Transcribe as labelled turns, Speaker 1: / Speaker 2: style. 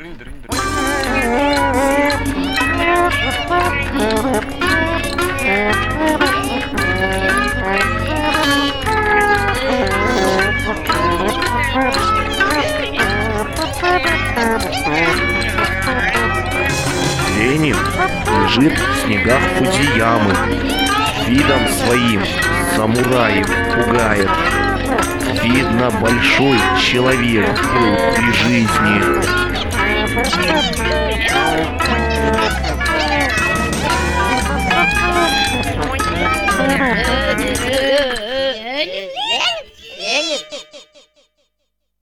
Speaker 1: Ленин лежит в снегах Фудзиямы. Видом своим самураев пугает. Видно, большой человек был при жизни.